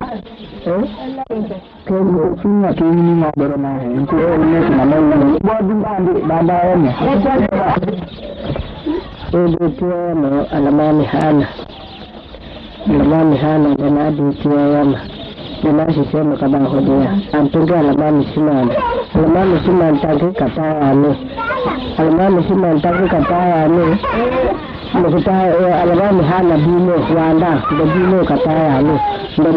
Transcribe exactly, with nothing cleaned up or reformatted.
eh ke ko sunya ke ni ma bere na he ko ne na na bo dum ande ba ba ne e de ke no alamani hana alamani hana na de ke yama na shi sai mu ka ba hodiya an tunga alamani sinan alamani sinan ta ke kata ne alamani sinan ta ke kata ne mu ta alamani hana bi ne wanda da bi ne kata ne